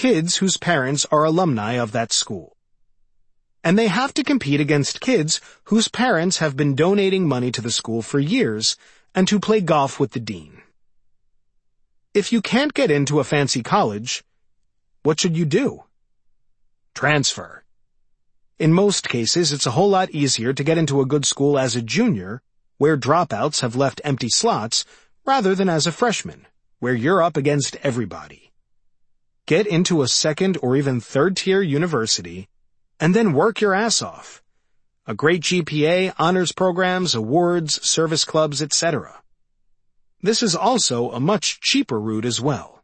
kids whose parents are alumni of that school. And they have to compete against kids whose parents have been donating money to the school for years and who play golf with the dean. If you can't get into a fancy college, what should you do? Transfer. In most cases, it's a whole lot easier to get into a good school as a junior, where dropouts have left empty slots, rather than as a freshman, where you're up against everybody. Get into a second or even third-tier university, and then work your ass off. A great GPA, honors programs, awards, service clubs, etc. This is also a much cheaper route as well.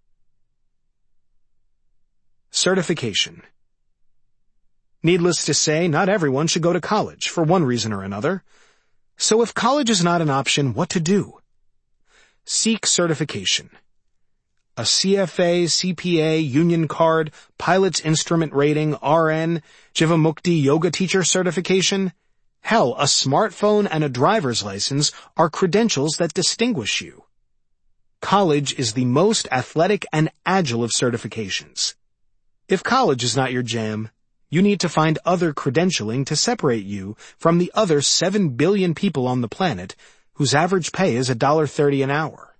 Certification. Needless to say, not everyone should go to college for one reason or another. So if college is not an option, what to do? Seek certification. A CFA, CPA, union card, pilot's instrument rating, RN, Jivamukti yoga teacher certification. Hell, a smartphone and a driver's license are credentials that distinguish you. College is the most athletic and agile of certifications. If college is not your jam, you need to find other credentialing to separate you from the other 7 billion people on the planet whose average pay is $1.30 an hour.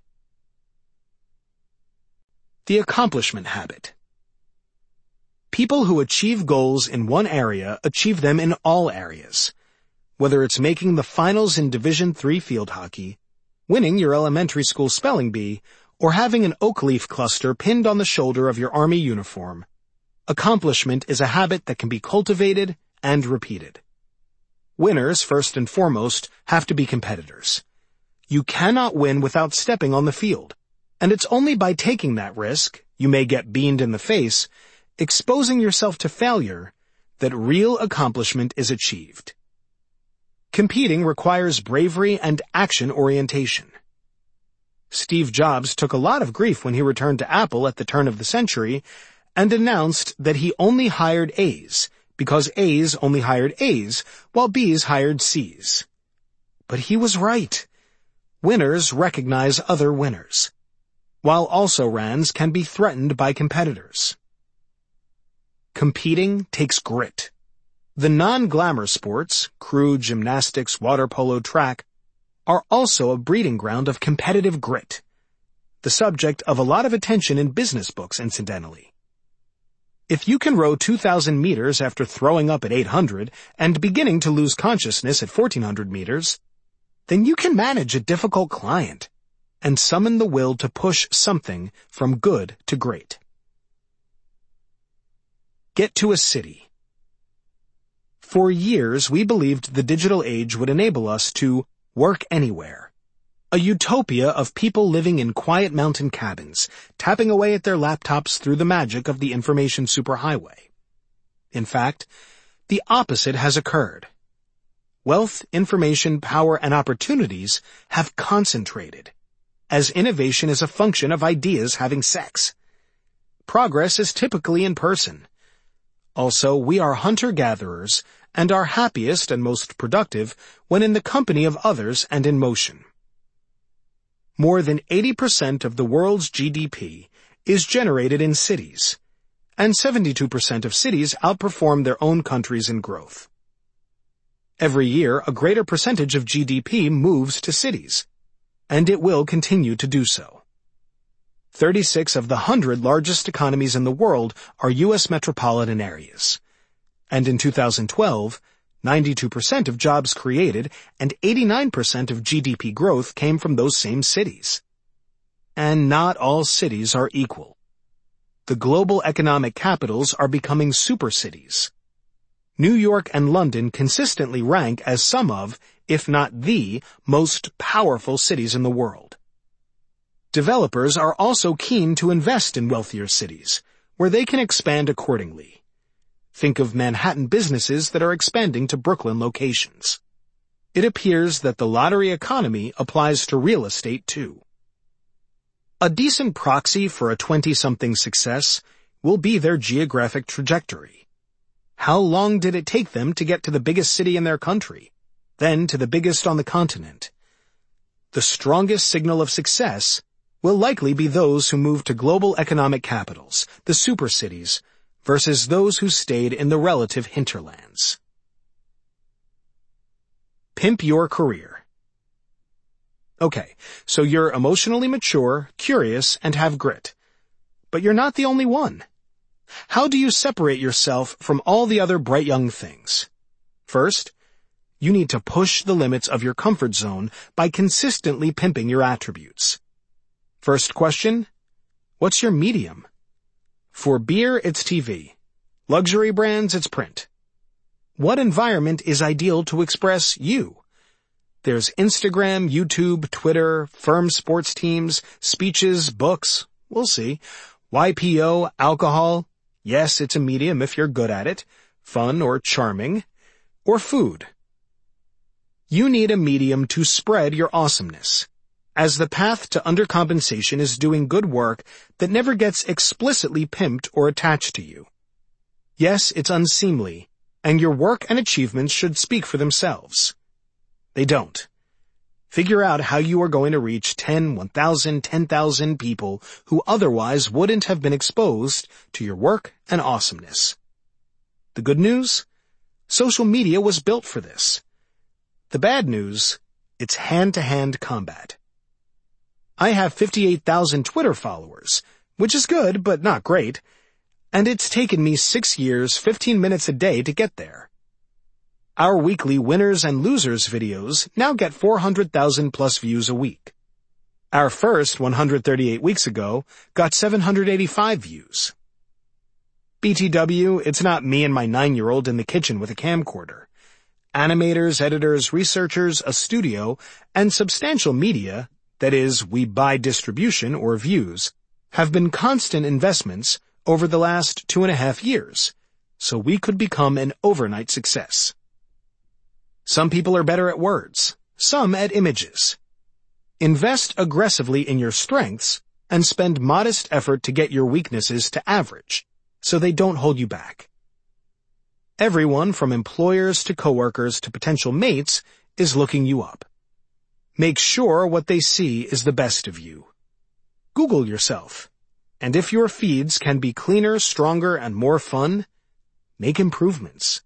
The accomplishment habit. People who achieve goals in one area achieve them in all areas. Whether it's making the finals in Division III field hockey, winning your elementary school spelling bee, or having an oak leaf cluster pinned on the shoulder of your Army uniform, accomplishment is a habit that can be cultivated and repeated. Winners, first and foremost, have to be competitors. You cannot win without stepping on the field, and it's only by taking that risk, you may get beamed in the face, exposing yourself to failure, that real accomplishment is achieved. Competing requires bravery and action orientation. Steve Jobs took a lot of grief when he returned to Apple at the turn of the century and announced that he only hired A's because A's only hired A's while B's hired C's. But he was right. Winners recognize other winners, while also-rans can be threatened by competitors. Competing takes grit. The non-glamour sports, crew, gymnastics, water polo, track, are also a breeding ground of competitive grit, the subject of a lot of attention in business books, incidentally. If you can row 2,000 meters after throwing up at 800 and beginning to lose consciousness at 1,400 meters, then you can manage a difficult client and summon the will to push something from good to great. Get to a city. For years, we believed the digital age would enable us to work anywhere. A utopia of people living in quiet mountain cabins, tapping away at their laptops through the magic of the information superhighway. In fact, the opposite has occurred. Wealth, information, power, and opportunities have concentrated, as innovation is a function of ideas having sex. Progress is typically in person. Also, we are hunter-gatherers and are happiest and most productive when in the company of others and in motion. More than 80% of the world's GDP is generated in cities, and 72% of cities outperform their own countries in growth. Every year, a greater percentage of GDP moves to cities, and it will continue to do so. 36 of the 100 largest economies in the world are U.S. metropolitan areas, and in 2012, 92% of jobs created and 89% of GDP growth came from those same cities. And not all cities are equal. The global economic capitals are becoming super cities. New York and London consistently rank as some of, if not the, most powerful cities in the world. Developers are also keen to invest in wealthier cities, where they can expand accordingly. Think of Manhattan businesses that are expanding to Brooklyn locations. It appears that the lottery economy applies to real estate too. A decent proxy for a 20-something success will be their geographic trajectory. How long did it take them to get to the biggest city in their country, then to the biggest on the continent? The strongest signal of success will likely be those who moved to global economic capitals, the supercities, versus those who stayed in the relative hinterlands. Pimp your career. Okay, so you're emotionally mature, curious, and have grit. But you're not the only one. How do you separate yourself from all the other bright young things? First, you need to push the limits of your comfort zone by consistently pimping your attributes. First question, what's your medium? For beer, it's TV. Luxury brands, it's print. What environment is ideal to express you? There's Instagram, YouTube, Twitter, firm sports teams, speeches, books, we'll see, YPO, alcohol, yes, it's a medium if you're good at it, fun or charming, or food. You need a medium to spread your awesomeness, as the path to undercompensation is doing good work that never gets explicitly pimped or attached to you. Yes, it's unseemly, and your work and achievements should speak for themselves. They don't. Figure out how you are going to reach 10, 1,000, 10,000 people who otherwise wouldn't have been exposed to your work and awesomeness. The good news? Social media was built for this. The bad news? It's hand-to-hand combat. I have 58,000 Twitter followers, which is good but not great, and it's taken me 6 years, 15 minutes a day to get there. Our weekly winners and losers videos now get 400,000 plus views a week. Our first 138 weeks ago got 785 views. BTW, it's not me and my 9-year-old in the kitchen with a camcorder. Animators, editors, researchers, a studio, and substantial media, that is, we buy distribution or views, have been constant investments over the last 2.5 years, so we could become an overnight success. Some people are better at words, some at images. Invest aggressively in your strengths and spend modest effort to get your weaknesses to average, so they don't hold you back. Everyone from employers to coworkers to potential mates is looking you up. Make sure what they see is the best of you. Google yourself, and if your feeds can be cleaner, stronger, and more fun, make improvements.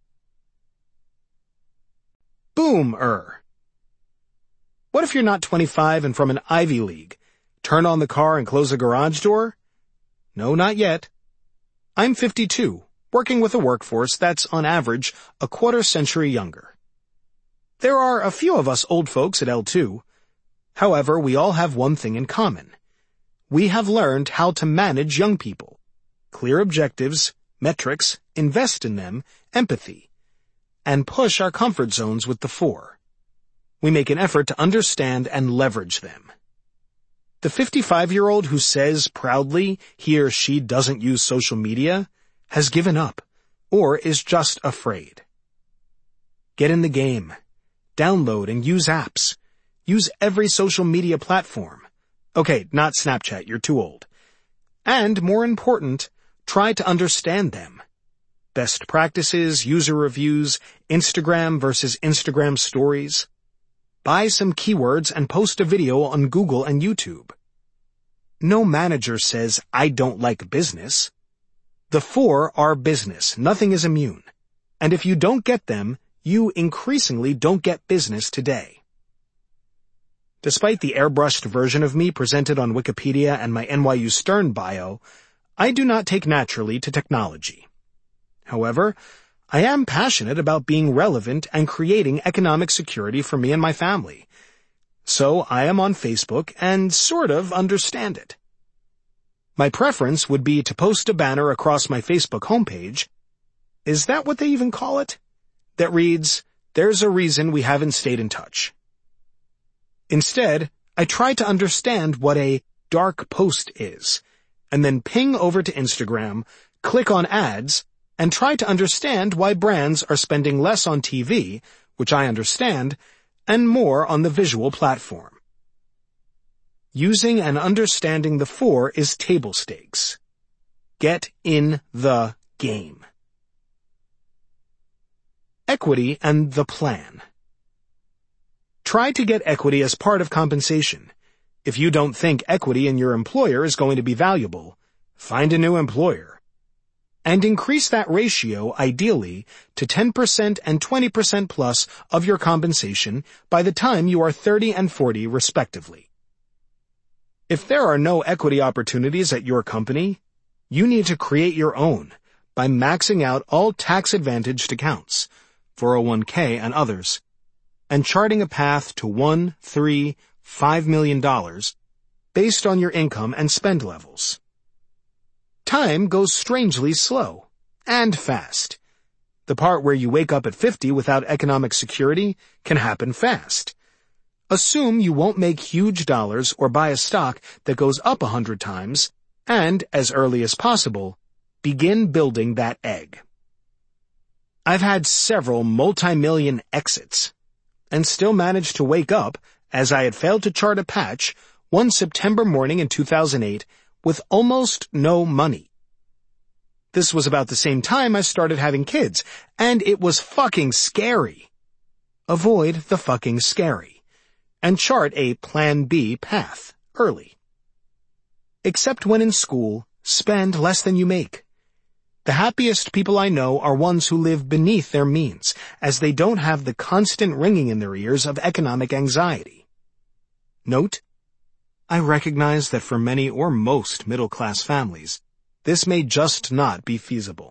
Boom-er. What if you're not 25 and from an Ivy League? Turn on the car and close a garage door? No, not yet. I'm 52, working with a workforce that's on average a quarter century younger. There are a few of us old folks at L2. However, we all have one thing in common. We have learned how to manage young people. Clear objectives, metrics, invest in them, empathy, and push our comfort zones with the 4. We make an effort to understand and leverage them. The 55-year-old who says proudly he or she doesn't use social media has given up or is just afraid. Get in the game. Download and use apps. Use every social media platform. Okay, not Snapchat, you're too old. And, more important, try to understand them. Best practices, user reviews, Instagram versus Instagram stories. Buy some keywords and post a video on Google and YouTube. No manager says, I don't like business. The 4 are business. Nothing is immune. And if you don't get them, you increasingly don't get business today. Despite the airbrushed version of me presented on Wikipedia and my NYU Stern bio, I do not take naturally to technology. However, I am passionate about being relevant and creating economic security for me and my family. So I am on Facebook and sort of understand it. My preference would be to post a banner across my Facebook homepage. Is that what they even call it? That reads, "There's a reason we haven't stayed in touch." Instead, I try to understand what a dark post is, and then ping over to Instagram, click on ads, and try to understand why brands are spending less on TV, which I understand, and more on the visual platform. Using and understanding the 4 is table stakes. Get in the game. Equity and the plan. Try to get equity as part of compensation. If you don't think equity in your employer is going to be valuable, find a new employer. And increase that ratio, ideally, to 10% and 20% plus of your compensation by the time you are 30 and 40, respectively. If there are no equity opportunities at your company, you need to create your own by maxing out all tax-advantaged accounts, 401k and others, and charting a path to $1, $3, $5 million based on your income and spend levels. Time goes strangely slow and fast. The part where you wake up at 50 without economic security can happen fast. Assume you won't make huge dollars or buy a stock that goes up 100 times, and, as early as possible, begin building that egg. I've had several multi-million exits, and still managed to wake up, as I had failed to chart a patch, one September morning in 2008 with almost no money. This was about the same time I started having kids, and it was fucking scary. Avoid the fucking scary, and chart a Plan B path early. Except when in school, spend less than you make. The happiest people I know are ones who live beneath their means, as they don't have the constant ringing in their ears of economic anxiety. Note, I recognize that for many or most middle-class families, this may just not be feasible.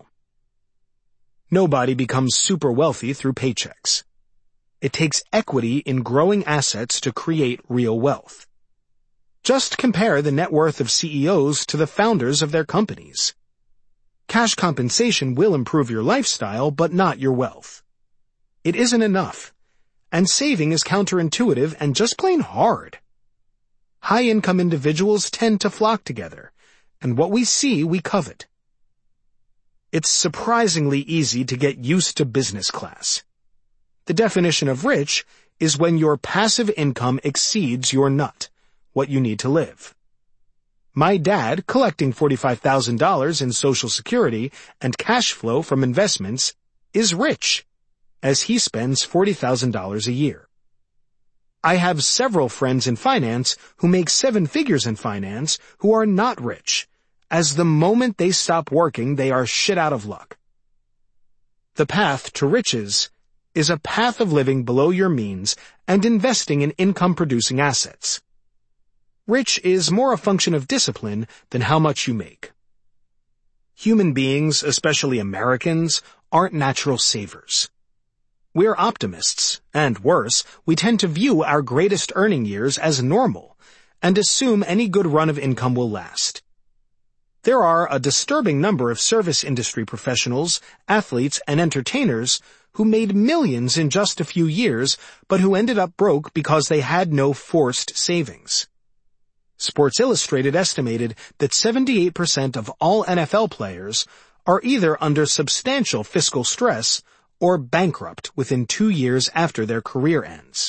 Nobody becomes super wealthy through paychecks. It takes equity in growing assets to create real wealth. Just compare the net worth of CEOs to the founders of their companies. Cash compensation will improve your lifestyle, but not your wealth. It isn't enough, and saving is counterintuitive and just plain hard. High-income individuals tend to flock together, and what we see we covet. It's surprisingly easy to get used to business class. The definition of rich is when your passive income exceeds your nut, what you need to live. My dad, collecting $45,000 in Social Security and cash flow from investments, is rich, as he spends $40,000 a year. I have several friends in finance who make 7 figures in finance who are not rich, as the moment they stop working they are shit out of luck. The path to riches is a path of living below your means and investing in income-producing assets. Rich is more a function of discipline than how much you make. Human beings, especially Americans, aren't natural savers. We're optimists, and worse, we tend to view our greatest earning years as normal, and assume any good run of income will last. There are a disturbing number of service industry professionals, athletes, and entertainers who made millions in just a few years, but who ended up broke because they had no forced savings. Sports Illustrated estimated that 78% of all NFL players are either under substantial fiscal stress or bankrupt within 2 years after their career ends.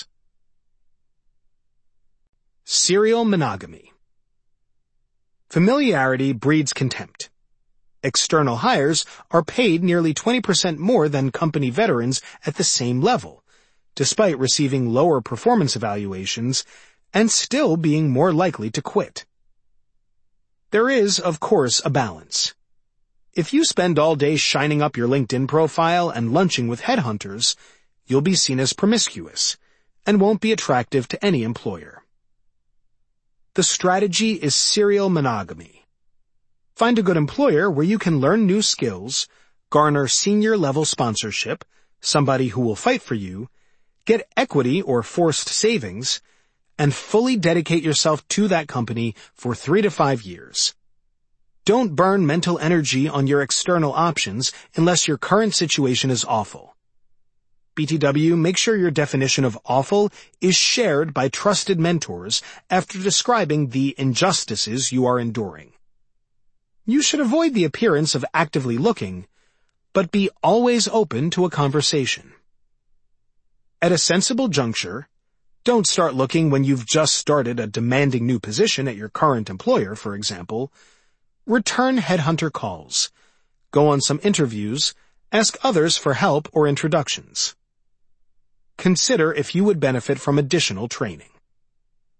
Serial monogamy. Familiarity breeds contempt. External hires are paid nearly 20% more than company veterans at the same level, despite receiving lower performance evaluations and still being more likely to quit. There is, of course, a balance. If you spend all day shining up your LinkedIn profile and lunching with headhunters, you'll be seen as promiscuous and won't be attractive to any employer. The strategy is serial monogamy. Find a good employer where you can learn new skills, garner senior-level sponsorship, somebody who will fight for you, get equity or forced savings, and fully dedicate yourself to that company for 3 to 5 years. Don't burn mental energy on your external options unless your current situation is awful. BTW, make sure your definition of awful is shared by trusted mentors after describing the injustices you are enduring. You should avoid the appearance of actively looking, but be always open to a conversation. At a sensible juncture, don't start looking when you've just started a demanding new position at your current employer, for example. Return headhunter calls. Go on some interviews. Ask others for help or introductions. Consider if you would benefit from additional training.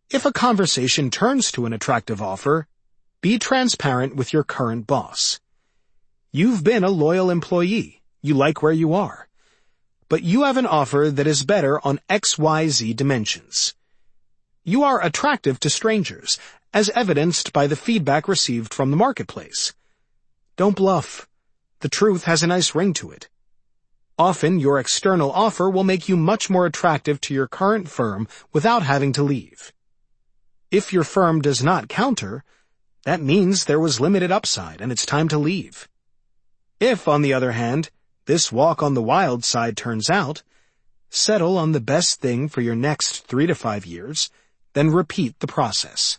If a conversation turns to an attractive offer, be transparent with your current boss. You've been a loyal employee. You like where you are. But you have an offer that is better on XYZ dimensions. You are attractive to strangers, as evidenced by the feedback received from the marketplace. Don't bluff. The truth has a nice ring to it. Often your external offer will make you much more attractive to your current firm without having to leave. If your firm does not counter, that means there was limited upside and it's time to leave. If, on the other hand, this walk on the wild side turns out, settle on the best thing for your next 3 to 5 years, then repeat the process.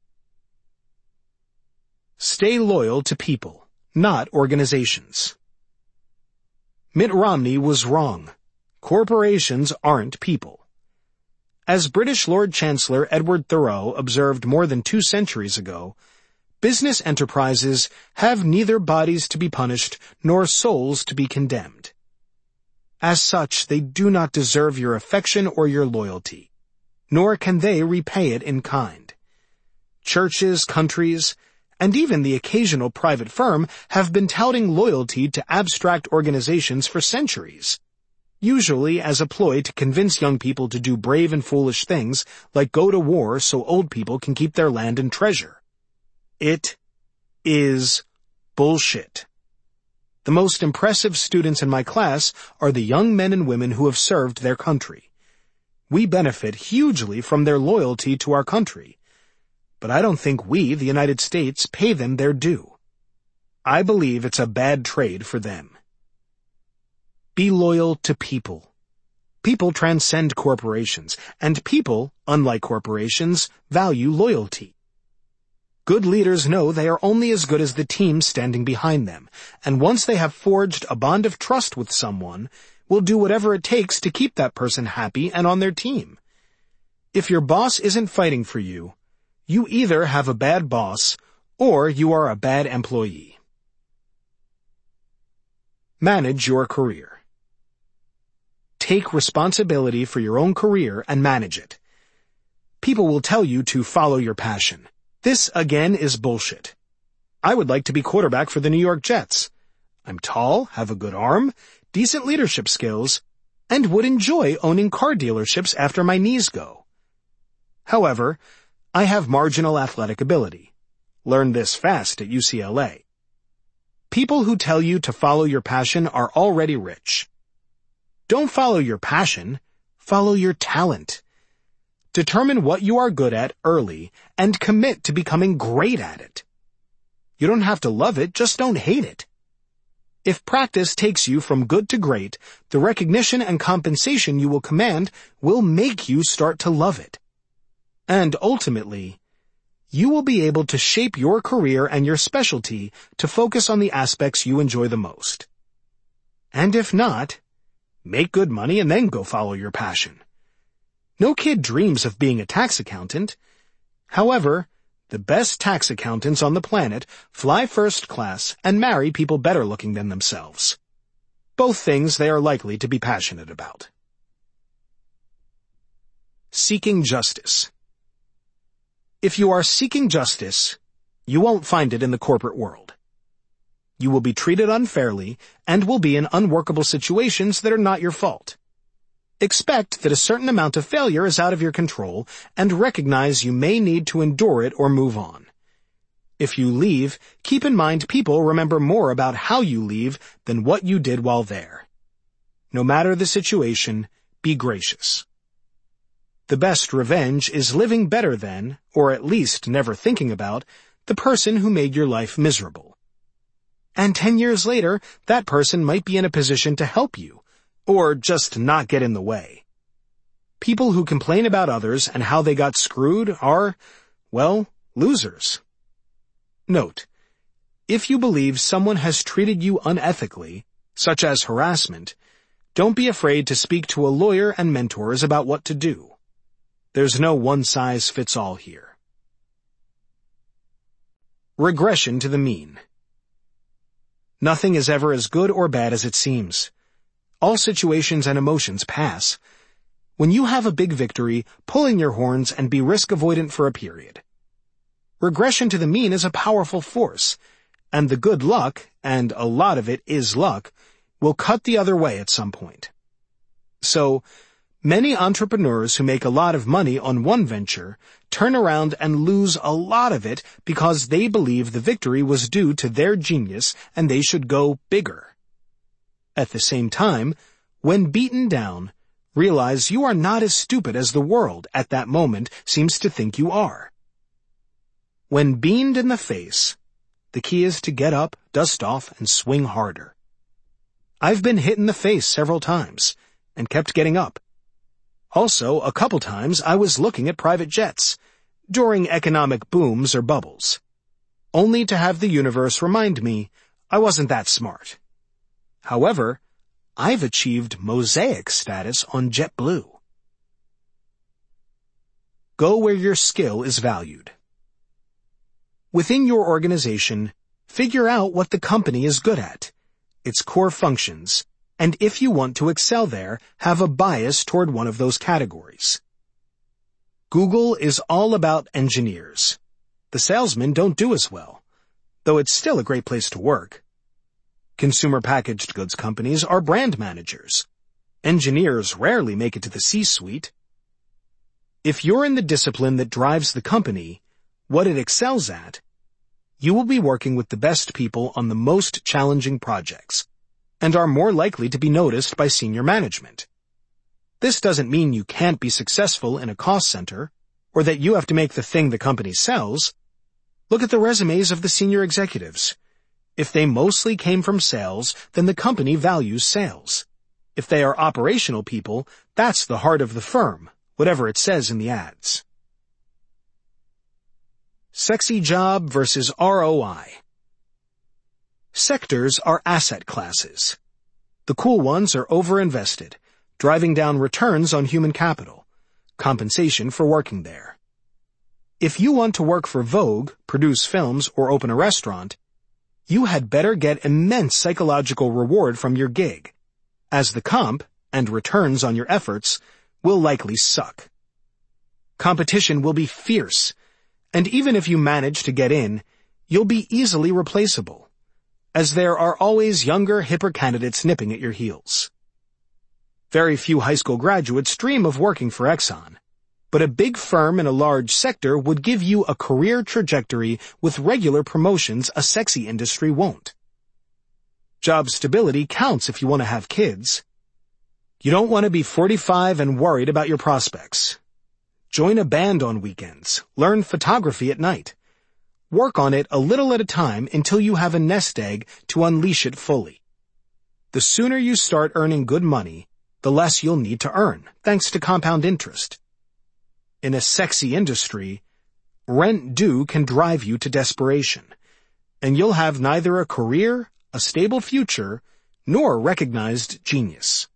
Stay loyal to people, not organizations. Mitt Romney was wrong. Corporations aren't people. As British Lord Chancellor Edward Thoreau observed more than 2 centuries ago, business enterprises have neither bodies to be punished nor souls to be condemned. As such, they do not deserve your affection or your loyalty, nor can they repay it in kind. Churches, countries, and even the occasional private firm have been touting loyalty to abstract organizations for centuries, usually as a ploy to convince young people to do brave and foolish things like go to war so old people can keep their land and treasure. It is bullshit. The most impressive students in my class are the young men and women who have served their country. We benefit hugely from their loyalty to our country, but I don't think we, the United States, pay them their due. I believe it's a bad trade for them. Be loyal to people. People transcend corporations, and people, unlike corporations, value loyalty. Good leaders know they are only as good as the team standing behind them, and once they have forged a bond of trust with someone, will do whatever it takes to keep that person happy and on their team. If your boss isn't fighting for you, you either have a bad boss or you are a bad employee. Manage your career. Take responsibility for your own career and manage it. People will tell you to follow your passion. This, again, is bullshit. I would like to be quarterback for the New York Jets. I'm tall, have a good arm, decent leadership skills, and would enjoy owning car dealerships after my knees go. However, I have marginal athletic ability. Learned this fast at UCLA. People who tell you to follow your passion are already rich. Don't follow your passion, follow your talent. Determine what you are good at early and commit to becoming great at it. You don't have to love it, just don't hate it. If practice takes you from good to great, the recognition and compensation you will command will make you start to love it. And ultimately, you will be able to shape your career and your specialty to focus on the aspects you enjoy the most. And if not, make good money and then go follow your passion. No kid dreams of being a tax accountant. However, the best tax accountants on the planet fly first class and marry people better looking than themselves. Both things they are likely to be passionate about. Seeking justice. If you are seeking justice, you won't find it in the corporate world. You will be treated unfairly and will be in unworkable situations that are not your fault. Expect that a certain amount of failure is out of your control and recognize you may need to endure it or move on. If you leave, keep in mind people remember more about how you leave than what you did while there. No matter the situation, be gracious. The best revenge is living better than, or at least never thinking about, the person who made your life miserable. And 10 years later, that person might be in a position to help you, or just not get in the way. People who complain about others and how they got screwed are, well, losers. Note, if you believe someone has treated you unethically, such as harassment, don't be afraid to speak to a lawyer and mentors about what to do. There's no one-size-fits-all here. Regression to the mean. Nothing is ever as good or bad as it seems. All situations and emotions pass. When you have a big victory, pull in your horns and be risk avoidant for a period. Regression to the mean is a powerful force, and the good luck, and a lot of it is luck, will cut the other way at some point. So, many entrepreneurs who make a lot of money on one venture turn around and lose a lot of it because they believe the victory was due to their genius and they should go bigger. At the same time, when beaten down, realize you are not as stupid as the world at that moment seems to think you are. When beamed in the face, the key is to get up, dust off, and swing harder. I've been hit in the face several times, and kept getting up. Also, a couple times I was looking at private jets, during economic booms or bubbles, only to have the universe remind me I wasn't that smart. However, I've achieved mosaic status on JetBlue. Go where your skill is valued. Within your organization, figure out what the company is good at, its core functions, and if you want to excel there, have a bias toward one of those categories. Google is all about engineers. The salesmen don't do as well, though it's still a great place to work. Consumer packaged goods companies are brand managers. Engineers rarely make it to the C-suite. If you're in the discipline that drives the company, what it excels at, you will be working with the best people on the most challenging projects, and are more likely to be noticed by senior management. This doesn't mean you can't be successful in a cost center, or that you have to make the thing the company sells. Look at the resumes of the senior executives. If they mostly came from sales, then the company values sales. If they are operational people, that's the heart of the firm, whatever it says in the ads. Sexy job versus ROI. Sectors are asset classes. The cool ones are overinvested, driving down returns on human capital, compensation for working there. If you want to work for Vogue, produce films, or open a restaurant, you had better get immense psychological reward from your gig, as the comp, and returns on your efforts, will likely suck. Competition will be fierce, and even if you manage to get in, you'll be easily replaceable, as there are always younger, hipper candidates nipping at your heels. Very few high school graduates dream of working for Exxon, but a big firm in a large sector would give you a career trajectory with regular promotions a sexy industry won't. Job stability counts if you want to have kids. You don't want to be 45 and worried about your prospects. Join a band on weekends. Learn photography at night. Work on it a little at a time until you have a nest egg to unleash it fully. The sooner you start earning good money, the less you'll need to earn, thanks to compound interest. In a sexy industry, rent due can drive you to desperation, and you'll have neither a career, a stable future, nor recognized genius.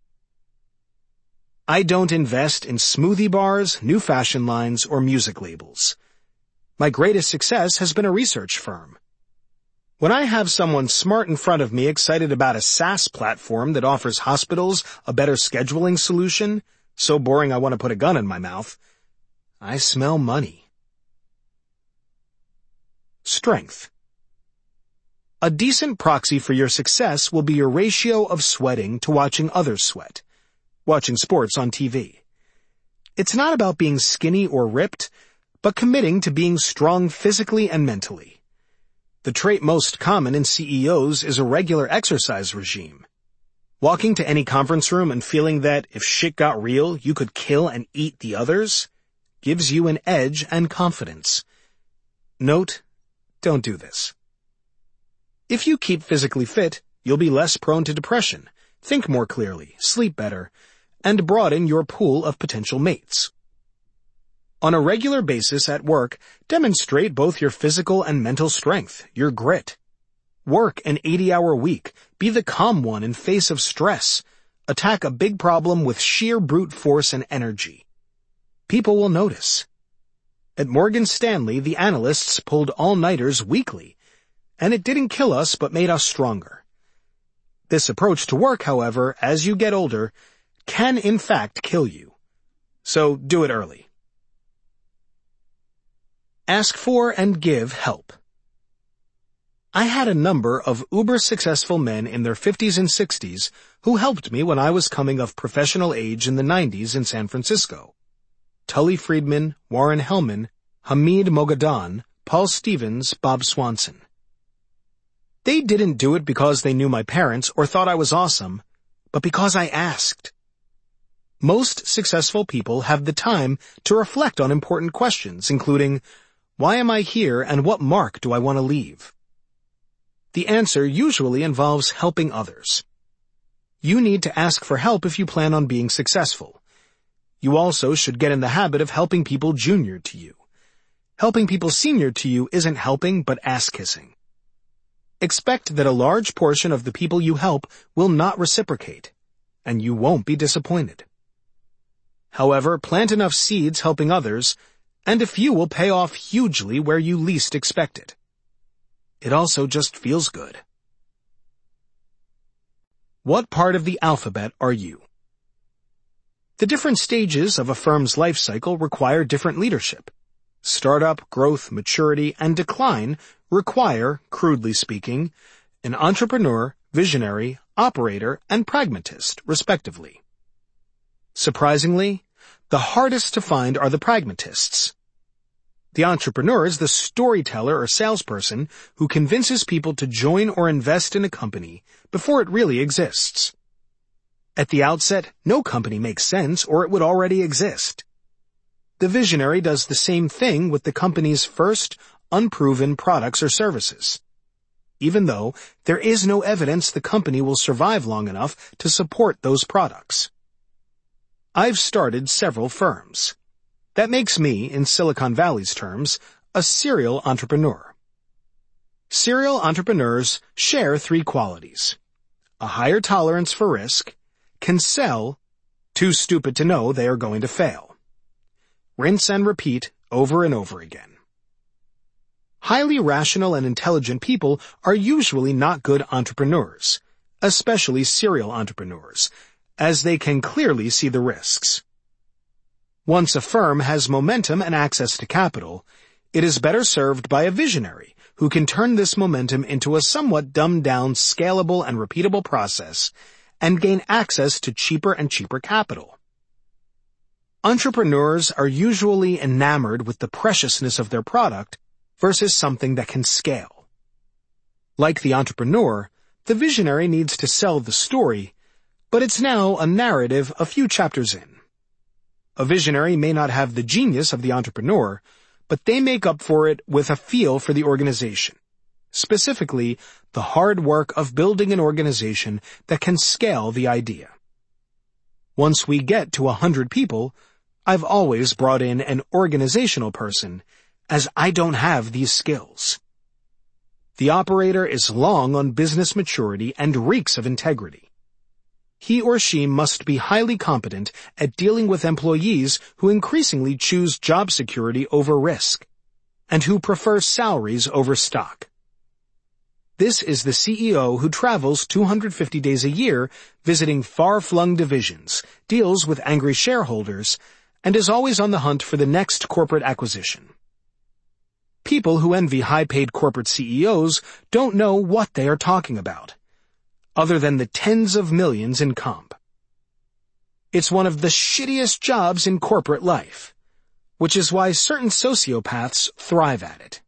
I don't invest in smoothie bars, new fashion lines, or music labels. My greatest success has been a research firm. When I have someone smart in front of me excited about a SaaS platform that offers hospitals a better scheduling solution, so boring I want to put a gun in my mouth, I smell money. Strength. A decent proxy for your success will be your ratio of sweating to watching others sweat, watching sports on TV. It's not about being skinny or ripped, but committing to being strong physically and mentally. The trait most common in CEOs is a regular exercise regime. Walking to any conference room and feeling that if shit got real, you could kill and eat the others gives you an edge and confidence. Note, don't do this. If you keep physically fit, you'll be less prone to depression, think more clearly, sleep better, and broaden your pool of potential mates. On a regular basis at work, demonstrate both your physical and mental strength, your grit. Work an 80-hour week, be the calm one in face of stress, attack a big problem with sheer brute force and energy. People will notice. At Morgan Stanley, the analysts pulled all-nighters weekly, and it didn't kill us but made us stronger. This approach to work, however, as you get older, can in fact kill you. so do it early. Ask for and give help. I had a number of uber-successful men in their 50s and 60s who helped me when I was coming of professional age in the 90s in San Francisco. Tully Friedman, Warren Hellman, Hamid Moghadam, Paul Stevens, Bob Swanson. They didn't do it because they knew my parents or thought I was awesome, but because I asked. Most successful people have the time to reflect on important questions, including, why am I here and what mark do I want to leave? The answer usually involves helping others. You need to ask for help if you plan on being successful. You also should get in the habit of helping people junior to you. Helping people senior to you isn't helping but ass-kissing. Expect that a large portion of the people you help will not reciprocate, and you won't be disappointed. However, plant enough seeds helping others, and a few will pay off hugely where you least expect it. It also just feels good. What part of the alphabet are you? The different stages of a firm's life cycle require different leadership. Startup, growth, maturity, and decline require, crudely speaking, an entrepreneur, visionary, operator, and pragmatist, respectively. Surprisingly, the hardest to find are the pragmatists. The entrepreneur is the storyteller or salesperson who convinces people to join or invest in a company before it really exists. At the outset, no company makes sense or it would already exist. The visionary does the same thing with the company's first, unproven products or services, even though there is no evidence the company will survive long enough to support those products. I've started several firms. That makes me, in Silicon Valley's terms, a serial entrepreneur. Serial entrepreneurs share three qualities: a higher tolerance for risk, can sell, too stupid to know they are going to fail. Rinse and repeat over and over again. Highly rational and intelligent people are usually not good entrepreneurs, especially serial entrepreneurs, as they can clearly see the risks. Once a firm has momentum and access to capital, it is better served by a visionary who can turn this momentum into a somewhat dumbed-down, scalable, and repeatable process and gain access to cheaper and cheaper capital. Entrepreneurs are usually enamored with the preciousness of their product versus something that can scale. Like the entrepreneur, the visionary needs to sell the story, but it's now a narrative a few chapters in. A visionary may not have the genius of the entrepreneur, but they make up for it with a feel for the organization, specifically the hard work of building an organization that can scale the idea. Once we get to 100 people, I've always brought in an organizational person, as I don't have these skills. The operator is long on business maturity and reeks of integrity. He or she must be highly competent at dealing with employees who increasingly choose job security over risk, and who prefer salaries over stock. This is the CEO who travels 250 days a year visiting far-flung divisions, deals with angry shareholders, and is always on the hunt for the next corporate acquisition. People who envy high-paid corporate CEOs don't know what they are talking about, other than the tens of millions in comp. It's one of the shittiest jobs in corporate life, which is why certain sociopaths thrive at it.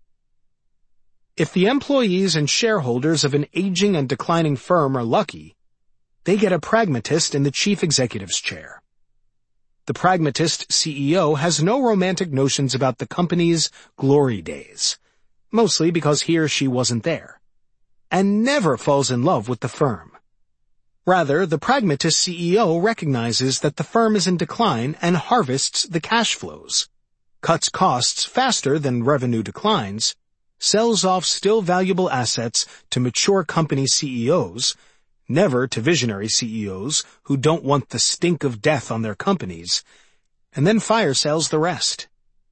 If the employees and shareholders of an aging and declining firm are lucky, they get a pragmatist in the chief executive's chair. The pragmatist CEO has no romantic notions about the company's glory days, mostly because he or she wasn't there, and never falls in love with the firm. Rather, the pragmatist CEO recognizes that the firm is in decline and harvests the cash flows, cuts costs faster than revenue declines, sells off still valuable assets to mature company CEOs, never to visionary CEOs who don't want the stink of death on their companies, and then fire sales the rest.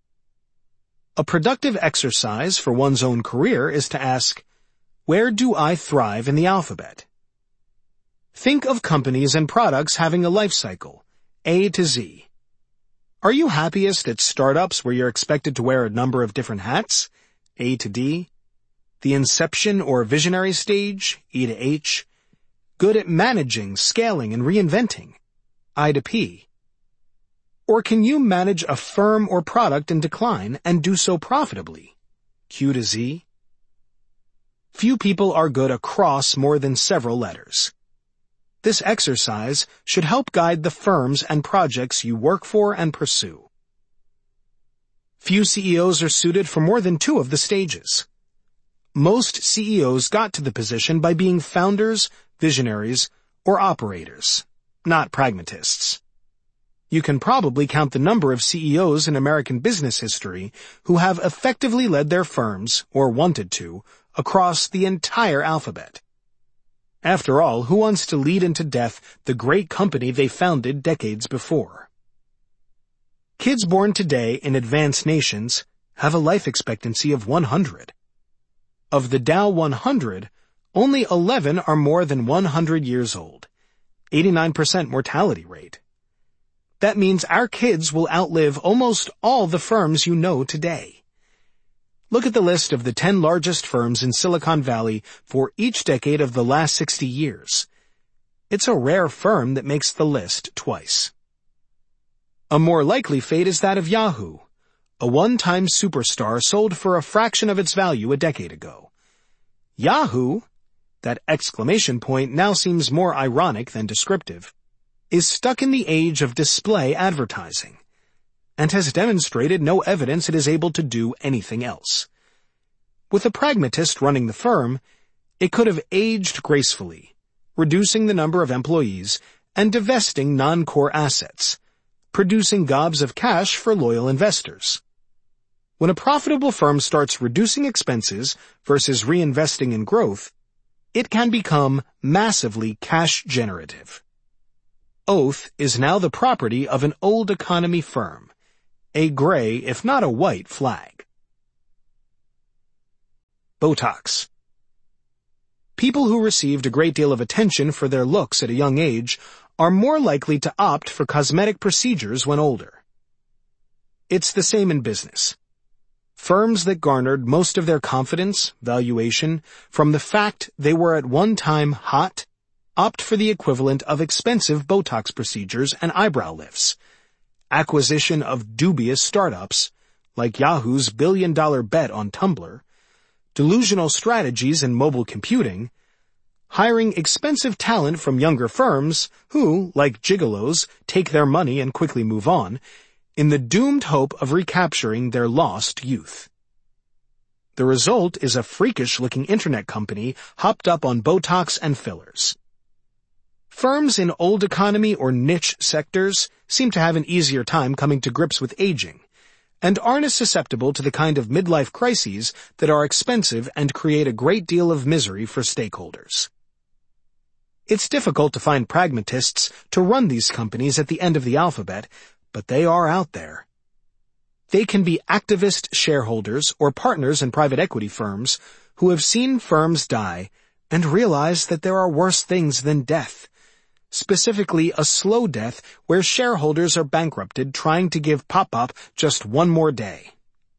A productive exercise for one's own career is to ask, where do I thrive in the alphabet? Think of companies and products having a life cycle, A to Z. Are you happiest at startups where you're expected to wear a number of different hats, A to D? The inception or visionary stage, E to H? Good at managing, scaling, and reinventing, I to P? Or can you manage a firm or product in decline and do so profitably, Q to Z? Few people are good across more than several letters. This exercise should help guide the firms and projects you work for and pursue. Few CEOs are suited for more than two of the stages. Most CEOs got to the position by being founders, visionaries, or operators, not pragmatists. You can probably count the number of CEOs in American business history who have effectively led their firms, or wanted to, across the entire alphabet. After all, who wants to lead into death the great company they founded decades before? Kids born today in advanced nations have a life expectancy of 100. Of the Dow 100, only 11 are more than 100 years old, 89% mortality rate. That means our kids will outlive almost all the firms you know today. Look at the list of the 10 largest firms in Silicon Valley for each decade of the last 60 years. It's a rare firm that makes the list twice. A more likely fate is that of Yahoo, a one-time superstar sold for a fraction of its value a decade ago. Yahoo, that exclamation point now seems more ironic than descriptive, is stuck in the age of display advertising, and has demonstrated no evidence it is able to do anything else. With a pragmatist running the firm, it could have aged gracefully, reducing the number of employees and divesting non-core assets, producing gobs of cash for loyal investors. When a profitable firm starts reducing expenses versus reinvesting in growth, it can become massively cash generative. Oath is now the property of an old economy firm, a gray, if not a white, flag. Botox. People who received a great deal of attention for their looks at a young age are more likely to opt for cosmetic procedures when older. It's the same in business. Firms that garnered most of their confidence, valuation, from the fact they were at one time hot, opt for the equivalent of expensive Botox procedures and eyebrow lifts, acquisition of dubious startups, like Yahoo's billion-dollar bet on Tumblr, delusional strategies in mobile computing, hiring expensive talent from younger firms who, like gigolos, take their money and quickly move on, in the doomed hope of recapturing their lost youth. The result is a freakish-looking internet company hopped up on Botox and fillers. Firms in old economy or niche sectors seem to have an easier time coming to grips with aging, and aren't as susceptible to the kind of midlife crises that are expensive and create a great deal of misery for stakeholders. It's difficult to find pragmatists to run these companies at the end of the alphabet, but they are out there. They can be activist shareholders or partners in private equity firms who have seen firms die and realize that there are worse things than death, specifically a slow death where shareholders are bankrupted trying to give Pop-Up just one more day.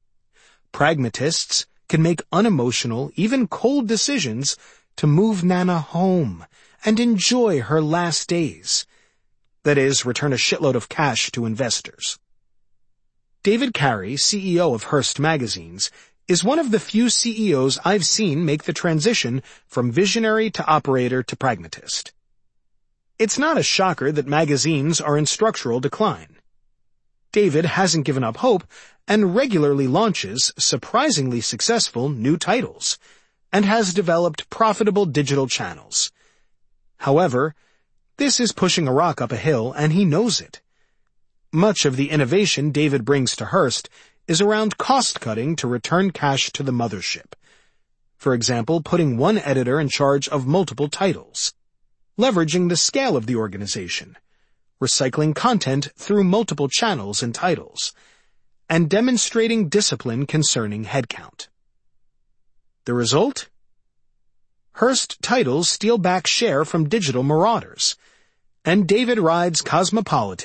Pragmatists can make unemotional, even cold decisions to move Nana home and enjoy her last days. That is, return a shitload of cash to investors. David Carey, CEO of Hearst Magazines, is one of the few CEOs I've seen make the transition from visionary to operator to pragmatist. It's not a shocker that magazines are in structural decline. David hasn't given up hope and regularly launches surprisingly successful new titles, and has developed profitable digital channels. However, this is pushing a rock up a hill, and he knows it. Much of the innovation David brings to Hearst is around cost-cutting to return cash to the mothership. For example, putting one editor in charge of multiple titles, leveraging the scale of the organization, recycling content through multiple channels and titles, and demonstrating discipline concerning headcount. The result? Hearst titles steal back share from digital marauders, and David rides Cosmopolitan,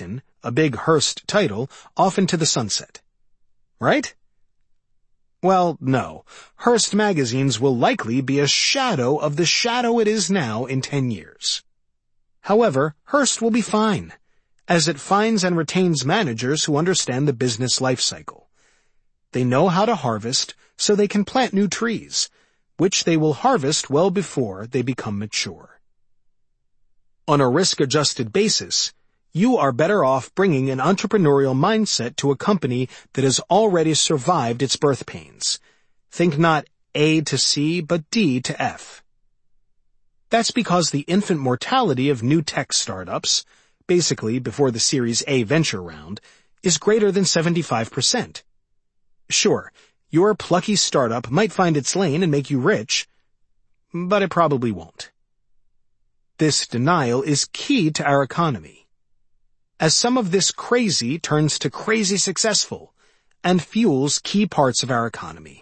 a big Hearst title, off into the sunset. Right? Well, no. Hearst magazines will likely be a shadow of the shadow it is now in 10 years. However, Hearst will be fine, as it finds and retains managers who understand the business life cycle. They know how to harvest, so they can plant new trees, which they will harvest well before they become mature. On a risk-adjusted basis, you are better off bringing an entrepreneurial mindset to a company that has already survived its birth pains. Think not A to C, but D to F. That's because the infant mortality of new tech startups, basically before the Series A venture round, is greater than 75%. Sure, your plucky startup might find its lane and make you rich, but it probably won't. This denial is key to our economy, as some of this crazy turns to crazy successful and fuels key parts of our economy.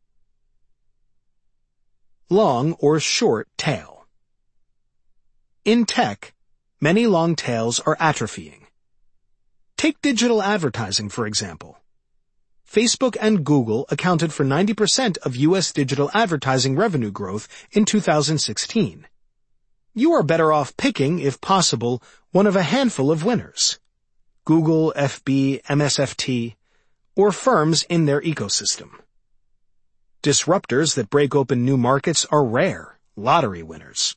Long or short tail. In tech, many long tails are atrophying. Take digital advertising, for example. Facebook and Google accounted for 90% of U.S. digital advertising revenue growth in 2016. You are better off picking, if possible, one of a handful of winners. Google, FB, MSFT, or firms in their ecosystem. Disruptors that break open new markets are rare, lottery winners.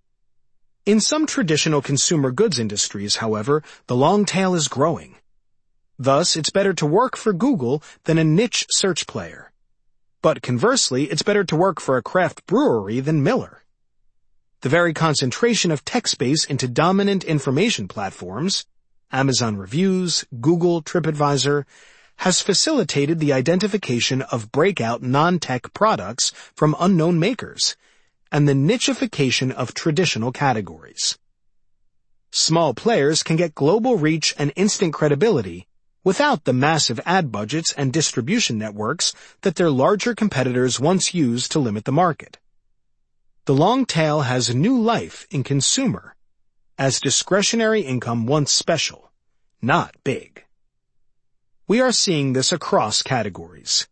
In some traditional consumer goods industries, however, the long tail is growing. Thus, it's better to work for Google than a niche search player. But conversely, it's better to work for a craft brewery than Miller. The very concentration of tech space into dominant information platforms, Amazon Reviews, Google, TripAdvisor, has facilitated the identification of breakout non-tech products from unknown makers, and the nichification of traditional categories. Small players can get global reach and instant credibility without the massive ad budgets and distribution networks that their larger competitors once used to limit the market. The long tail has new life in consumer, as discretionary income once special, not big. We are seeing this across categories.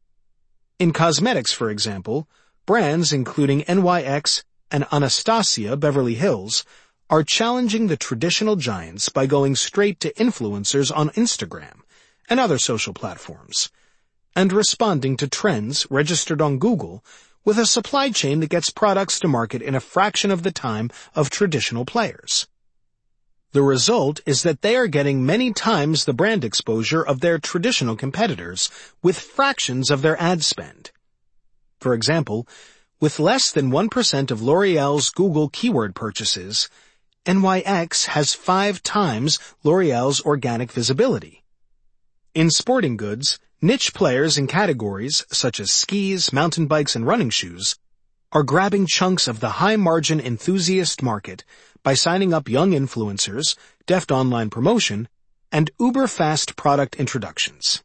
In cosmetics, for example, brands including NYX and Anastasia Beverly Hills are challenging the traditional giants by going straight to influencers on Instagram and other social platforms, and responding to trends registered on Google with a supply chain that gets products to market in a fraction of the time of traditional players. The result is that they are getting many times the brand exposure of their traditional competitors with fractions of their ad spend. For example, with less than 1% of L'Oreal's Google keyword purchases, NYX has 5 times L'Oreal's organic visibility. In sporting goods, niche players in categories such as skis, mountain bikes, and running shoes are grabbing chunks of the high-margin enthusiast market by signing up young influencers, deft online promotion, and uber-fast product introductions.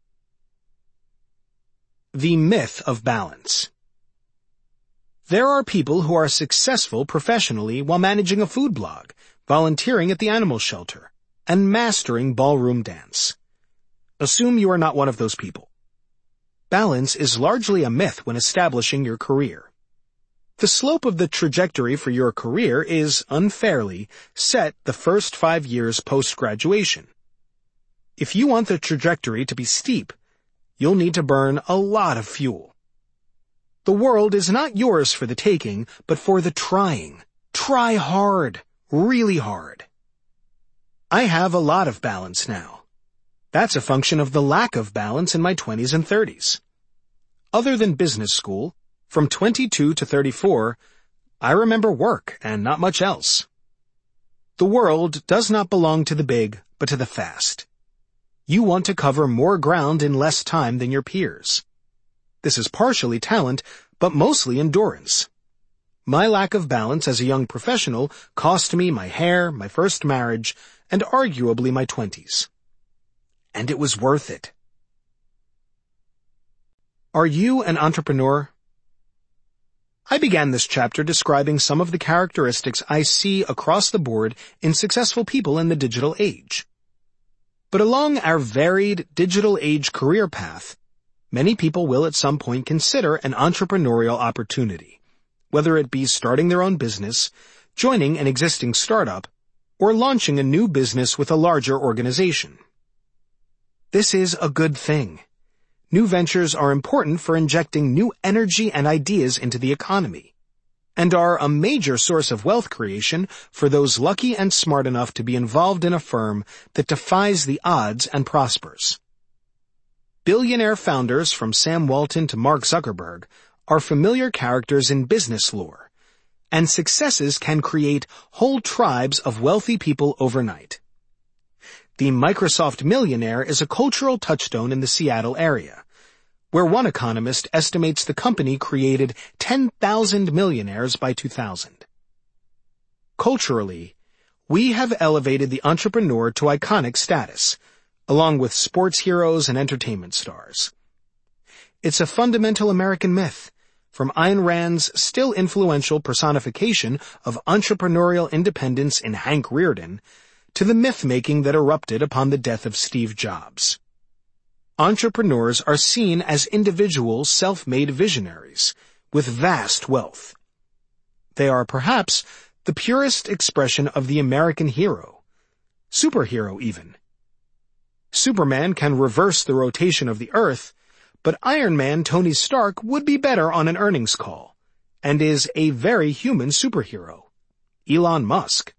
The myth of balance. There are people who are successful professionally while managing a food blog, volunteering at the animal shelter, and mastering ballroom dance. Assume you are not one of those people. Balance is largely a myth when establishing your career. The slope of the trajectory for your career is, unfairly, set the first 5 years post-graduation. If you want the trajectory to be steep, you'll need to burn a lot of fuel. The world is not yours for the taking, but for the trying. Try hard, really hard. I have a lot of balance now. That's a function of the lack of balance in my 20s and 30s. Other than business school, from 22 to 34, I remember work and not much else. The world does not belong to the big, but to the fast. You want to cover more ground in less time than your peers. This is partially talent, but mostly endurance. My lack of balance as a young professional cost me my hair, my first marriage, and arguably my 20s. And it was worth it. Are you an entrepreneur? I began this chapter describing some of the characteristics I see across the board in successful people in the digital age. But along our varied digital age career path, many people will at some point consider an entrepreneurial opportunity, whether it be starting their own business, joining an existing startup, or launching a new business with a larger organization. This is a good thing. New ventures are important for injecting new energy and ideas into the economy, and are a major source of wealth creation for those lucky and smart enough to be involved in a firm that defies the odds and prospers. Billionaire founders from Sam Walton to Mark Zuckerberg are familiar characters in business lore, and successes can create whole tribes of wealthy people overnight. The Microsoft millionaire is a cultural touchstone in the Seattle area, where one economist estimates the company created 10,000 millionaires by 2000. Culturally, we have elevated the entrepreneur to iconic status, along with sports heroes and entertainment stars. It's a fundamental American myth, from Ayn Rand's still influential personification of entrepreneurial independence in Hank Rearden, to the myth-making that erupted upon the death of Steve Jobs. Entrepreneurs are seen as individual, self-made visionaries with vast wealth. They are perhaps the purest expression of the American hero, superhero even. Superman can reverse the rotation of the Earth, but Iron Man Tony Stark would be better on an earnings call, and is a very human superhero, Elon Musk.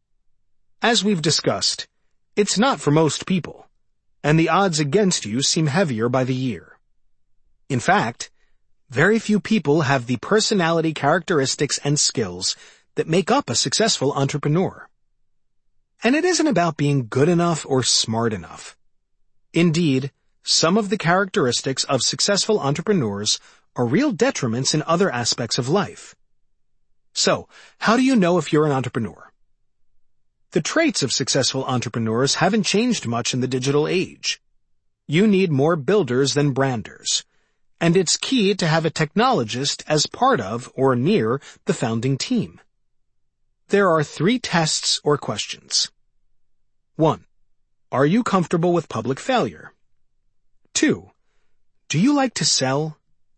As we've discussed, it's not for most people, and the odds against you seem heavier by the year. In fact, very few people have the personality characteristics and skills that make up a successful entrepreneur. And it isn't about being good enough or smart enough. Indeed, some of the characteristics of successful entrepreneurs are real detriments in other aspects of life. So, how do you know if you're an entrepreneur? The traits of successful entrepreneurs haven't changed much in the digital age. You need more builders than branders, and it's key to have a technologist as part of or near the founding team. There are 3 tests or questions. 1. Are you comfortable with public failure? 2. Do you like to sell?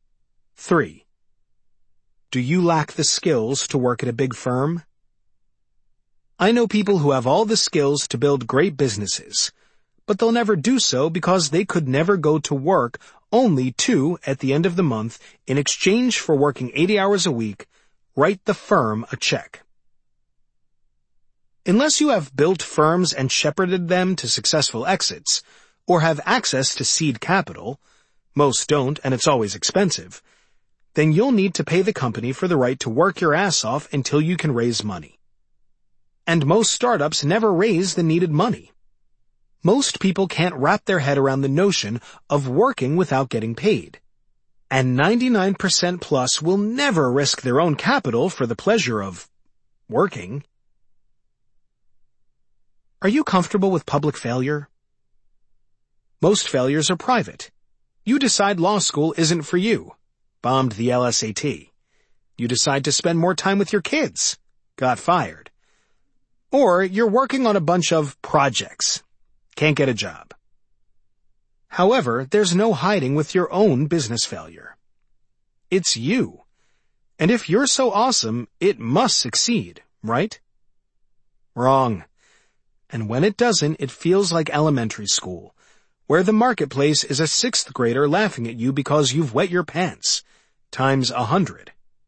3. Do you lack the skills to work at a big firm? I know people who have all the skills to build great businesses, but they'll never do so because they could never go to work only to, at the end of the month, in exchange for working 80 hours a week, write the firm a check. Unless you have built firms and shepherded them to successful exits, or have access to seed capital, most don't and it's always expensive, then you'll need to pay the company for the right to work your ass off until you can raise money. And most startups never raise the needed money. Most people can't wrap their head around the notion of working without getting paid. And 99% plus will never risk their own capital for the pleasure of working. Are you comfortable with public failure? Most failures are private. You decide law school isn't for you. Bombed the LSAT. You decide to spend more time with your kids. Got fired. Or you're working on a bunch of projects. Can't get a job. However, there's no hiding with your own business failure. It's you. And if you're so awesome, it must succeed, right? Wrong. And when it doesn't, it feels like elementary school, where the marketplace is a 6th grader laughing at you because you've wet your pants, times 100.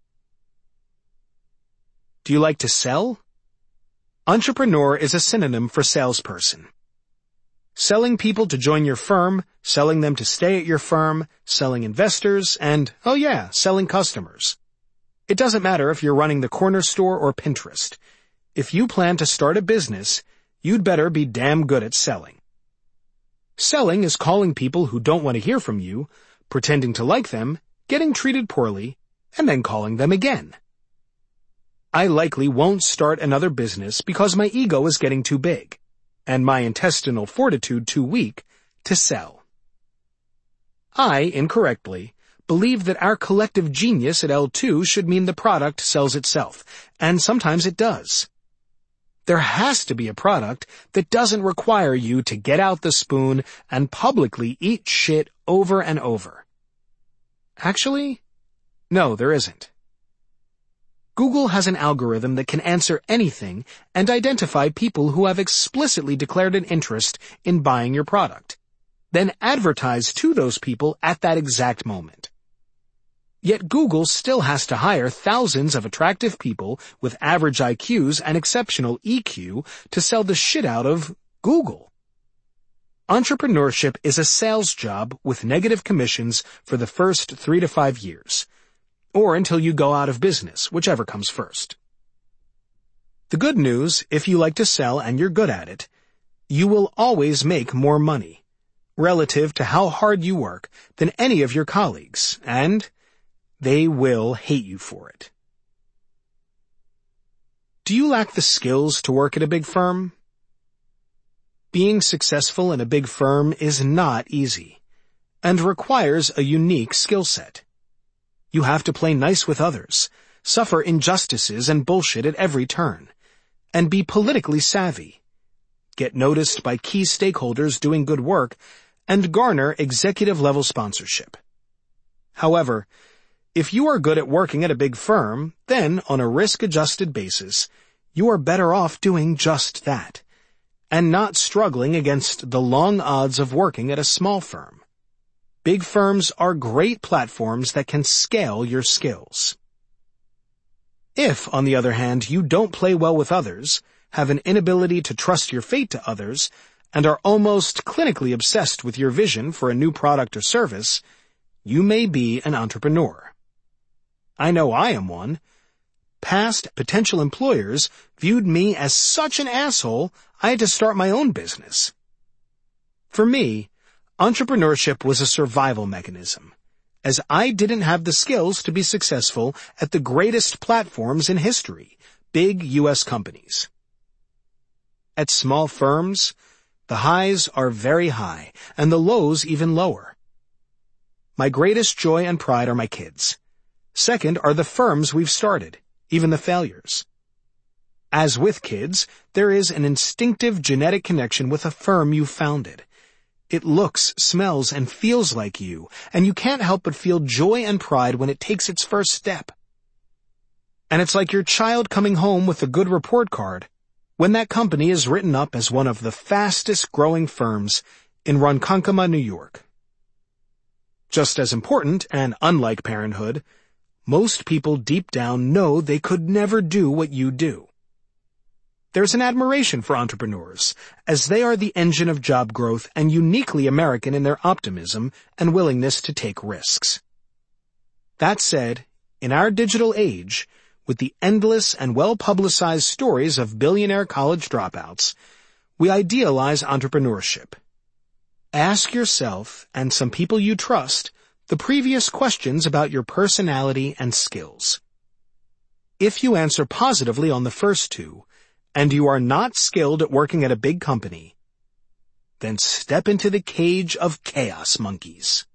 Do you like to sell? Entrepreneur is a synonym for salesperson. Selling people to join your firm, selling them to stay at your firm, selling investors, and, oh yeah, selling customers. It doesn't matter if you're running the corner store or Pinterest. If you plan to start a business, you'd better be damn good at selling. Selling is calling people who don't want to hear from you, pretending to like them, getting treated poorly, and then calling them again. I likely won't start another business because my ego is getting too big, and my intestinal fortitude too weak to sell. I, incorrectly, believe that our collective genius at L2 should mean the product sells itself, and sometimes it does. There has to be a product that doesn't require you to get out the spoon and publicly eat shit over and over. Actually, no, there isn't. Google has an algorithm that can answer anything and identify people who have explicitly declared an interest in buying your product, then advertise to those people at that exact moment. Yet Google still has to hire thousands of attractive people with average IQs and exceptional EQ to sell the shit out of Google. Entrepreneurship is a sales job with negative commissions for the first 3 to 5 years. Or until you go out of business, whichever comes first. The good news, if you like to sell and you're good at it, you will always make more money, relative to how hard you work, than any of your colleagues, and they will hate you for it. Do you lack the skills to work at a big firm? Being successful in a big firm is not easy, and requires a unique skill set. You have to play nice with others, suffer injustices and bullshit at every turn, and be politically savvy, get noticed by key stakeholders doing good work, and garner executive-level sponsorship. However, if you are good at working at a big firm, then, on a risk-adjusted basis, you are better off doing just that, and not struggling against the long odds of working at a small firm. Big firms are great platforms that can scale your skills. If, on the other hand, you don't play well with others, have an inability to trust your fate to others, and are almost clinically obsessed with your vision for a new product or service, you may be an entrepreneur. I know I am one. Past potential employers viewed me as such an asshole, I had to start my own business. For me, entrepreneurship was a survival mechanism, as I didn't have the skills to be successful at the greatest platforms in history, big U.S. companies. At small firms, the highs are very high, and the lows even lower. My greatest joy and pride are my kids. Second are the firms we've started, even the failures. As with kids, there is an instinctive genetic connection with a firm you founded. It looks, smells, and feels like you, and you can't help but feel joy and pride when it takes its first step. And it's like your child coming home with a good report card when that company is written up as one of the fastest-growing firms in Ronkonkoma, New York. Just as important, and unlike parenthood, most people deep down know they could never do what you do. There's an admiration for entrepreneurs, as they are the engine of job growth and uniquely American in their optimism and willingness to take risks. That said, in our digital age, with the endless and well-publicized stories of billionaire college dropouts, we idealize entrepreneurship. Ask yourself, and some people you trust, the previous questions about your personality and skills. If you answer positively on the first two, and you are not skilled at working at a big company, then step into the cage of chaos monkeys.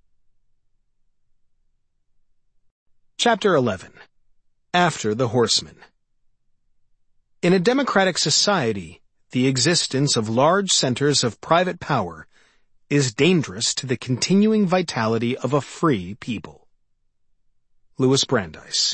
Chapter 11. After the Horseman. In a democratic society, the existence of large centers of private power is dangerous to the continuing vitality of a free people. Louis Brandeis.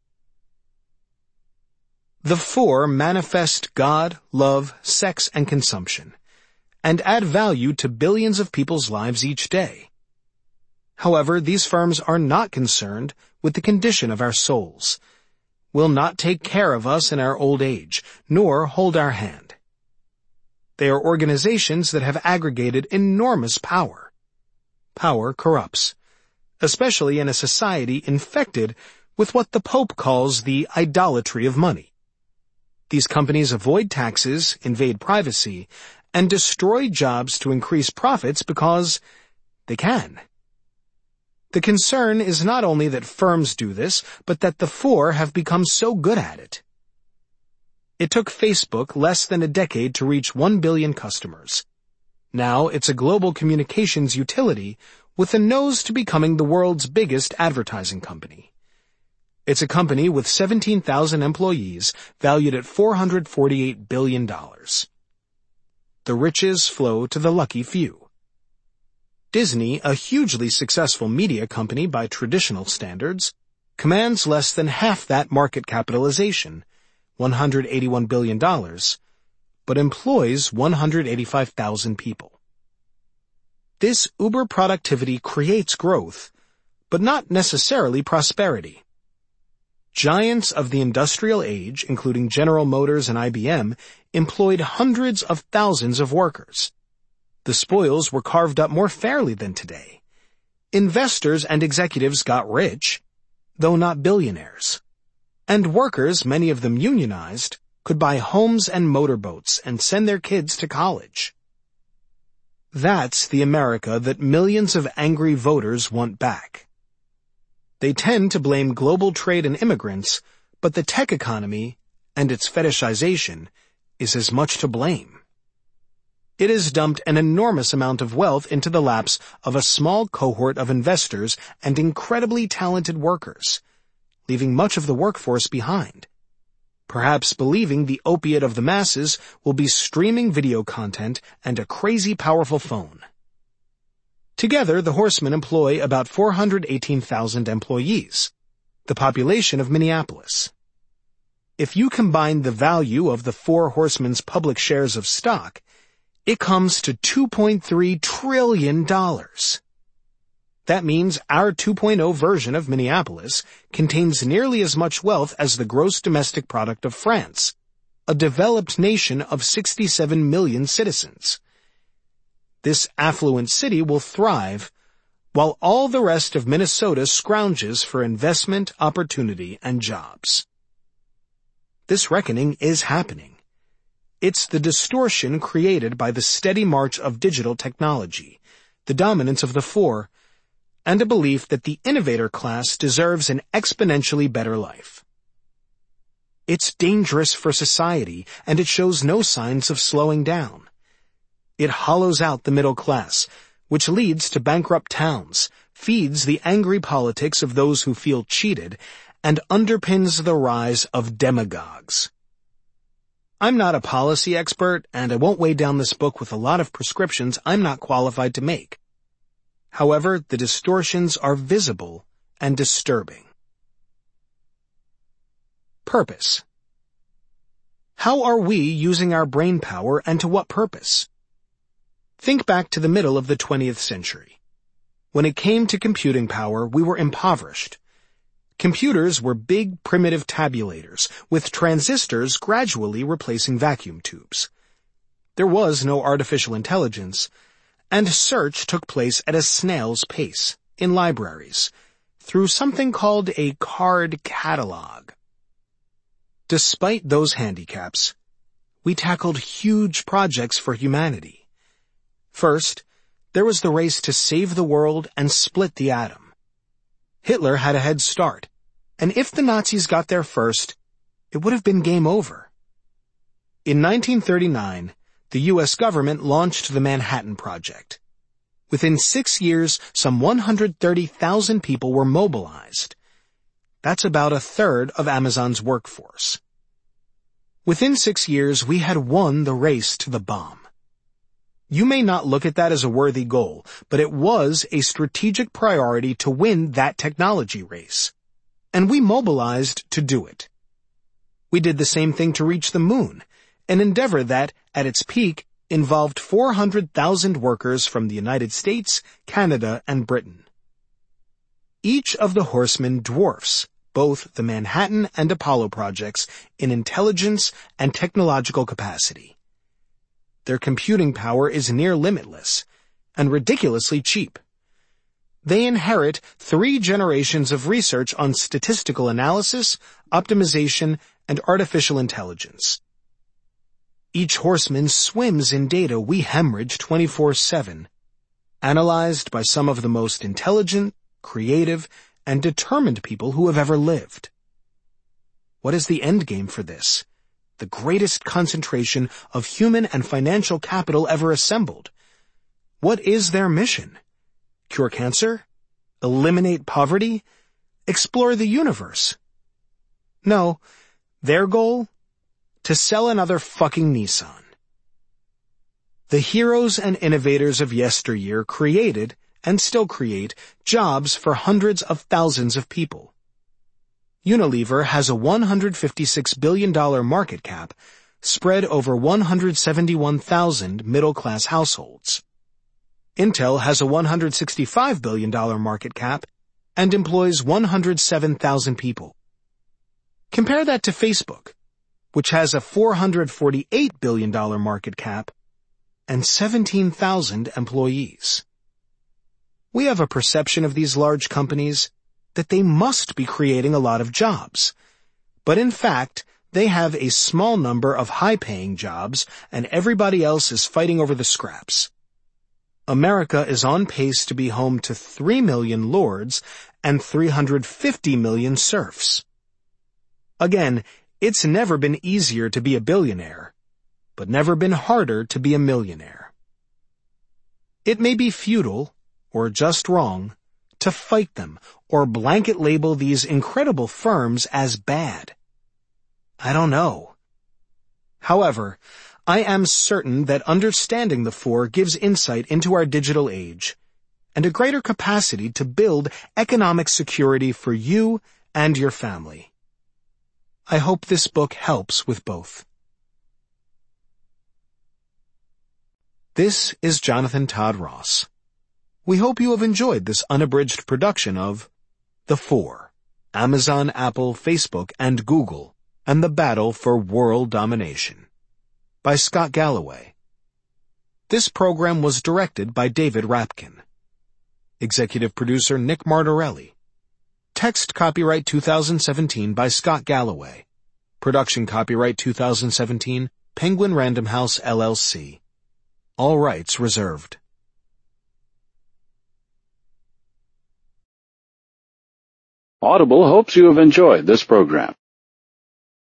The four manifest God, love, sex, and consumption, and add value to billions of people's lives each day. However, these firms are not concerned with the condition of our souls, will not take care of us in our old age, nor hold our hand. They are organizations that have aggregated enormous power. Power corrupts, especially in a society infected with what the Pope calls the idolatry of money. These companies avoid taxes, invade privacy, and destroy jobs to increase profits because they can. The concern is not only that firms do this, but that the four have become so good at it. It took Facebook less than a decade to reach 1 billion customers. Now it's a global communications utility with a nose to becoming the world's biggest advertising company. It's a company with 17,000 employees valued at $448 billion. The riches flow to the lucky few. Disney, a hugely successful media company by traditional standards, commands less than half that market capitalization, $181 billion, but employs 185,000 people. This uber productivity creates growth, but not necessarily prosperity. Giants of the industrial age, including General Motors and IBM, employed hundreds of thousands of workers. The spoils were carved up more fairly than today. Investors and executives got rich, though not billionaires. And workers, many of them unionized, could buy homes and motorboats and send their kids to college. That's the America that millions of angry voters want back. They tend to blame global trade and immigrants, but the tech economy and its fetishization is as much to blame. It has dumped an enormous amount of wealth into the laps of a small cohort of investors and incredibly talented workers, leaving much of the workforce behind, perhaps believing the opiate of the masses will be streaming video content and a crazy powerful phone. Together, the Horsemen employ about 418,000 employees, the population of Minneapolis. If you combine the value of the Four Horsemen's public shares of stock, it comes to $2.3 trillion. That means our 2.0 version of Minneapolis contains nearly as much wealth as the gross domestic product of France, a developed nation of 67 million citizens. This affluent city will thrive, while all the rest of Minnesota scrounges for investment, opportunity, and jobs. This reckoning is happening. It's the distortion created by the steady march of digital technology, the dominance of the four, and a belief that the innovator class deserves an exponentially better life. It's dangerous for society, and it shows no signs of slowing down. It hollows out the middle class, which leads to bankrupt towns, feeds the angry politics of those who feel cheated, and underpins the rise of demagogues. I'm not a policy expert, and I won't weigh down this book with a lot of prescriptions I'm not qualified to make. However, the distortions are visible and disturbing. Purpose. How are we using our brain power, and to what purpose? Think back to the middle of the 20th century. When it came to computing power, we were impoverished. Computers were big, primitive tabulators, with transistors gradually replacing vacuum tubes. There was no artificial intelligence, and search took place at a snail's pace, in libraries, through something called a card catalog. Despite those handicaps, we tackled huge projects for humanity. First, there was the race to save the world and split the atom. Hitler had a head start, and if the Nazis got there first, it would have been game over. In 1939, the U.S. government launched the Manhattan Project. Within 6 years, some 130,000 people were mobilized. That's about a third of Amazon's workforce. Within 6 years, we had won the race to the bomb. You may not look at that as a worthy goal, but it was a strategic priority to win that technology race. And we mobilized to do it. We did the same thing to reach the moon, an endeavor that, at its peak, involved 400,000 workers from the United States, Canada, and Britain. Each of the Horsemen dwarfs both the Manhattan and Apollo projects in intelligence and technological capacity. Their computing power is near limitless and ridiculously cheap. They inherit 3 generations of research on statistical analysis, optimization, and artificial intelligence. Each Horseman swims in data we hemorrhage 24/7, analyzed by some of the most intelligent, creative, and determined people who have ever lived. What is the end game for this? The greatest concentration of human and financial capital ever assembled. What is their mission? Cure cancer? Eliminate poverty? Explore the universe? No, their goal? To sell another fucking Nissan. The heroes and innovators of yesteryear created, and still create, jobs for hundreds of thousands of people. Unilever has a $156 billion market cap spread over 171,000 middle-class households. Intel has a $165 billion market cap and employs 107,000 people. Compare that to Facebook, which has a $448 billion market cap and 17,000 employees. We have a perception of these large companies that they must be creating a lot of jobs. But in fact, they have a small number of high-paying jobs, and everybody else is fighting over the scraps. America is on pace to be home to 3 million lords and 350 million serfs. Again, it's never been easier to be a billionaire, but never been harder to be a millionaire. It may be futile, or just wrong, to fight them or blanket label these incredible firms as bad. I don't know. However, I am certain that understanding the four gives insight into our digital age and a greater capacity to build economic security for you and your family. I hope this book helps with both. This is Jonathan Todd Ross. We hope you have enjoyed this unabridged production of The Four, Amazon, Apple, Facebook, and Google, and the Battle for World Domination, by Scott Galloway. This program was directed by David Rapkin. Executive producer Nick Martorelli. Text copyright 2017 by Scott Galloway. Production copyright 2017, Penguin Random House, LLC. All rights reserved. Audible hopes you have enjoyed this program.